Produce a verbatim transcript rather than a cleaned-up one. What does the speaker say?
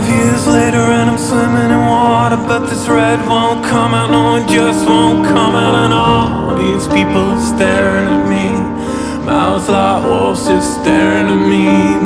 Years later and I'm swimming in water, but this red won't come out, no, it just won't come out. And all these people staring at me, mouths like wolves just staring at me.